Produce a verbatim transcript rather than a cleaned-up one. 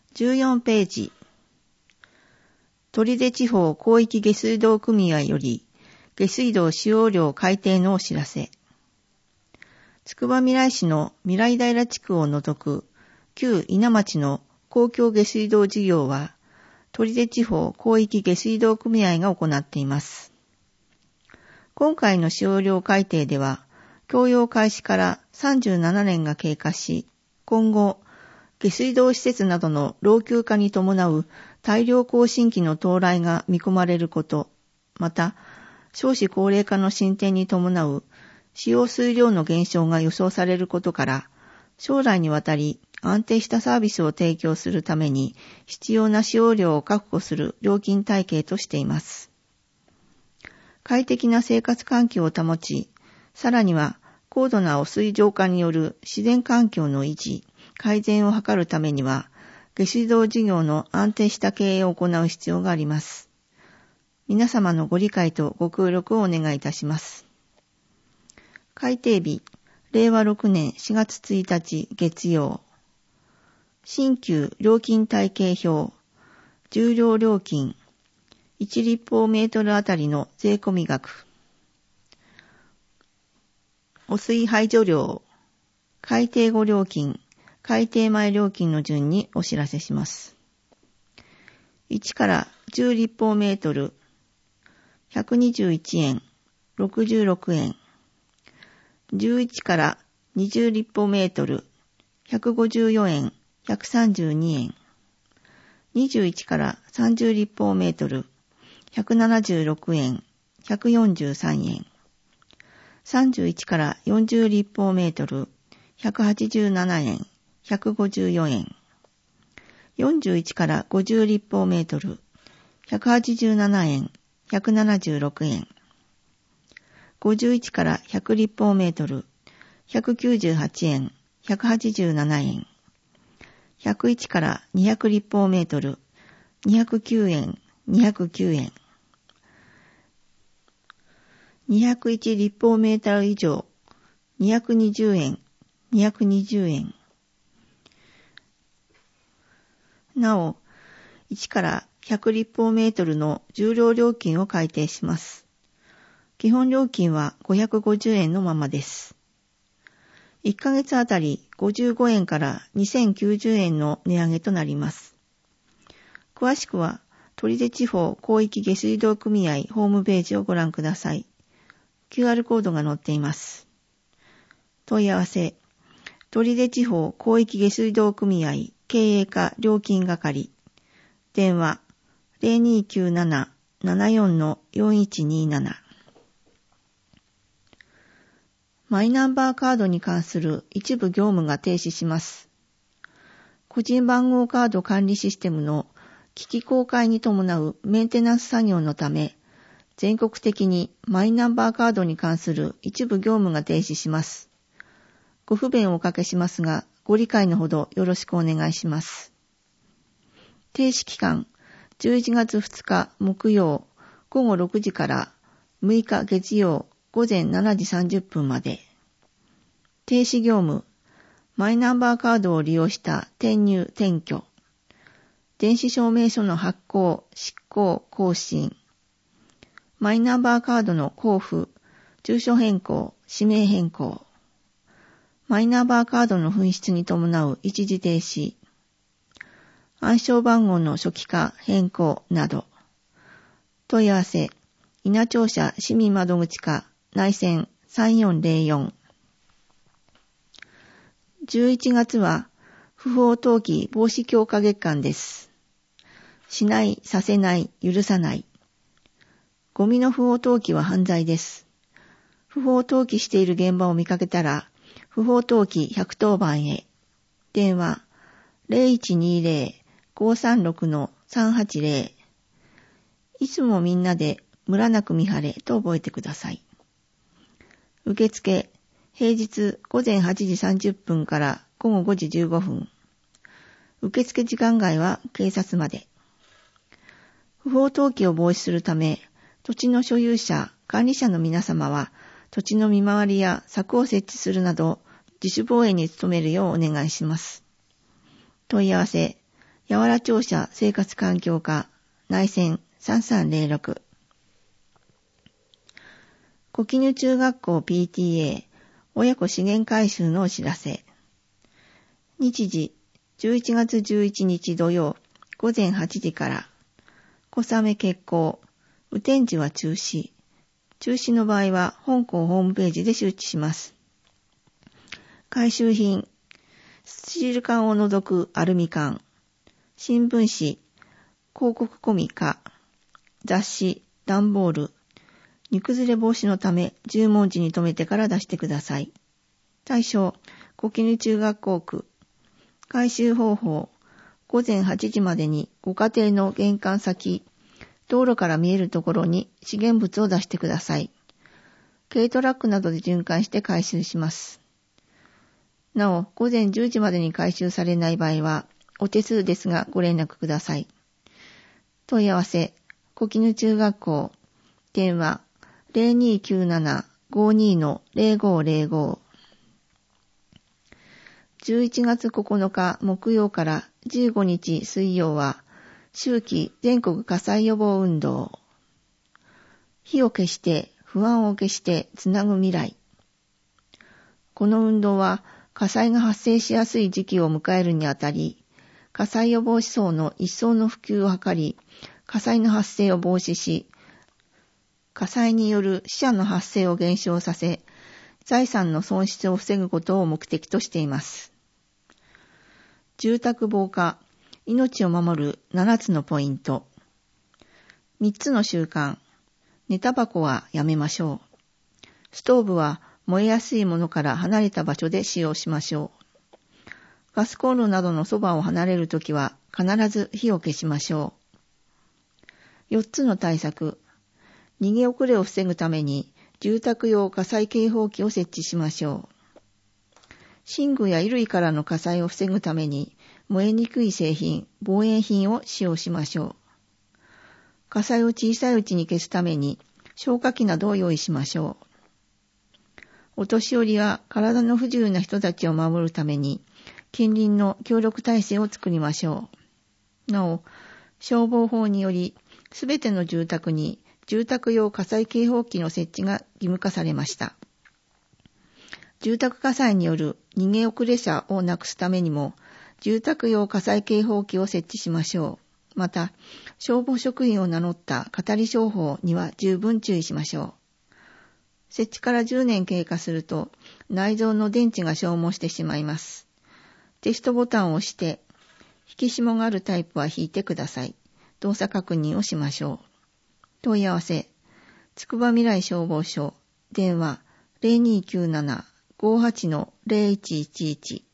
じゅうよんページ。取手地方広域下水道組合より下水道使用量改定のお知らせ。つくばみらい市のみらい平地区を除く旧稲町の公共下水道事業は取手地方広域下水道組合が行っています。今回の使用量改定では供用開始からさんじゅうななねんが経過し、今後下水道施設などの老朽化に伴う大量更新期の到来が見込まれること、また少子高齢化の進展に伴う使用水量の減少が予想されることから、将来にわたり安定したサービスを提供するために必要な使用量を確保する料金体系としています。快適な生活環境を保ち、さらには高度な汚水浄化による自然環境の維持、改善を図るためには、下水道事業の安定した経営を行う必要があります。皆様のご理解とご協力をお願いいたします。改定日、れいわろくねんしがつついたち月曜。新旧料金体系表、重量料金、いち立方メートルあたりの税込み額。汚水排除量、改定後料金、改定前料金の順にお知らせします。いちからじゅう立方メートル、ひゃくにじゅういちえん、ろくじゅうろくえん。じゅういちからにじゅう立方メートル、ひゃくごじゅうよえん、ひゃくさんじゅうにえん。にじゅういちからさんじゅう立方メートル、ひゃくななじゅうろくえん、ひゃくよんじゅうさんえん。さんじゅういちからよんじゅう立方メートル、ひゃくはちじゅうななえん、ひゃくごじゅうよえん。よんじゅういちからごじゅう立方メートル、ひゃくはちじゅうななえん、ひゃくななじゅうろくえん。ごじゅういちからひゃく立方メートル、ひゃくきゅうじゅうはちえん、ひゃくはちじゅうななえん。ひゃくいちからにひゃく立方メートル、にひゃくきゅうえん、にひゃくきゅうえん。にひゃくいち立方メートル以上、にひゃくにじゅうえん、にひゃくにじゅうえん。なお、いちからひゃく立方メートルの重量料金を改定します。基本料金はごひゃくごじゅうえんのままです。いっかげつあたりごじゅうごえんからにせんきゅうじゅうえんの値上げとなります。詳しくは、取手地方広域下水道組合ホームページをご覧ください。キューアール コードが載っています。問い合わせ、取手地方広域下水道組合経営課料金係。電話 ゼロにきゅうなな ななよん よんいちになな。マイナンバーカードに関する一部業務が停止します。個人番号カード管理システムの機器更改に伴うメンテナンス作業のため、全国的にマイナンバーカードに関する一部業務が停止します。ご不便をおかけしますが、ご理解のほどよろしくお願いします。停止期間、じゅういちがつふつか木曜ごごろくじからむいか月曜午前しちじさんじゅっぷんまで。停止業務、マイナンバーカードを利用した転入・転居、電子証明書の発行・執行・更新、マイナンバーカードの交付、住所変更・氏名変更、マイナンバーカードの紛失に伴う一時停止、暗証番号の初期化・変更など。問い合わせ、稲庁舎市民窓口課内線さんよんゼロよん。じゅういちがつは不法投棄防止強化月間です。しない、させない、許さない。ゴミの不法投棄は犯罪です。不法投棄している現場を見かけたら、不法投棄ひゃくとおばんへ。電話 ゼロいちにゼロ ごさんろく さんはちゼロ。いつもみんなでムラなく見張れと覚えてください。受付、平日ごぜんはちじさんじゅっぷんからごごごじじゅうごふん。受付時間外は警察まで。不法投棄を防止するため、土地の所有者、管理者の皆様は、土地の見回りや柵を設置するなど、自主防衛に努めるようお願いします。問い合わせ、 やわら庁舎生活環境課内線さんさんゼロろく。小絹中学校 ピーティーエー 親子資源回収のお知らせ。日時じゅういちがつじゅういちにち土曜午前はちじから小雨決行、雨天時は中止。中止の場合は本校ホームページで周知します。回収品、スチール缶を除くアルミ缶、新聞紙、広告コミカ、雑誌、段ボール、煮崩れ防止のため十文字に留めてから出してください。対象、小絹中学校区。回収方法、午前はちじまでにご家庭の玄関先、道路から見えるところに資源物を出してください。軽トラックなどで巡回して回収します。なお、午前じゅうじまでに回収されない場合は、お手数ですがご連絡ください。問い合わせ、小絹中学校、電話 ゼロにきゅうなな ごに ゼロごゼロご。じゅういちがつここのか木曜からじゅうごにち水曜は、秋季全国火災予防運動。火を消して、不安を消してつなぐ未来。この運動は火災が発生しやすい時期を迎えるにあたり、火災予防思想の一層の普及を図り、火災の発生を防止し、火災による死者の発生を減少させ、財産の損失を防ぐことを目的としています。住宅防火、命を守るななつのポイント。みっつの習慣。寝タバコはやめましょう。ストーブは燃えやすいものから離れた場所で使用しましょう。ガスコンロなどのそばを離れるときは必ず火を消しましょう。よっつの対策。逃げ遅れを防ぐために住宅用火災警報器を設置しましょう。寝具や衣類からの火災を防ぐために燃えにくい製品、防煙品を使用しましょう。火災を小さいうちに消すために消火器などを用意しましょう。お年寄りや体の不自由な人たちを守るために近隣の協力体制を作りましょう。なお、消防法によりすべての住宅に住宅用火災警報器の設置が義務化されました。住宅火災による逃げ遅れ者をなくすためにも住宅用火災警報器を設置しましょう。また、消防職員を名乗った語り商法には十分注意しましょう。設置からじゅうねん経過すると内蔵の電池が消耗してしまいます。テストボタンを押して引き紐があるタイプは引いてください。動作確認をしましょう。問い合わせ、つくば未来消防署、電話 ゼロにきゅうなな ごはち ゼロいちいちいち。